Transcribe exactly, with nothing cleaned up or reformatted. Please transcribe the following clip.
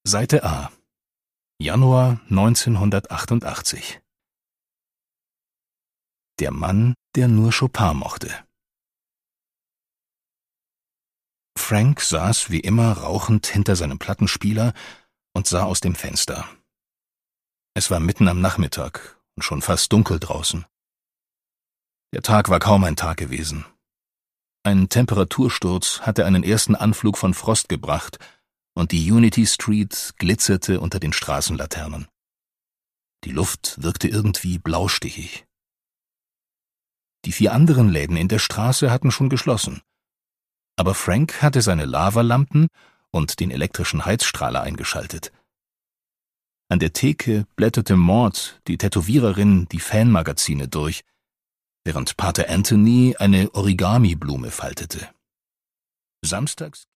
Seite A. Januar neunzehnhundertachtundachtzig. Der Mann, der nur Chopin mochte. Frank saß wie immer rauchend hinter seinem Plattenspieler und sah aus dem Fenster. Es war mitten am Nachmittag und schon fast dunkel draußen. Der Tag war kaum ein Tag gewesen. Ein Temperatursturz hatte einen ersten Anflug von Frost gebracht, und die Unity Street glitzerte unter den Straßenlaternen. Die Luft wirkte irgendwie blaustichig. Die vier anderen Läden in der Straße hatten schon geschlossen. Aber Frank hatte seine Lavalampen und den elektrischen Heizstrahler eingeschaltet. An der Theke blätterte Maud, die Tätowiererin, die Fanmagazine durch, während Pater Anthony eine Origami-Blume faltete. Samstags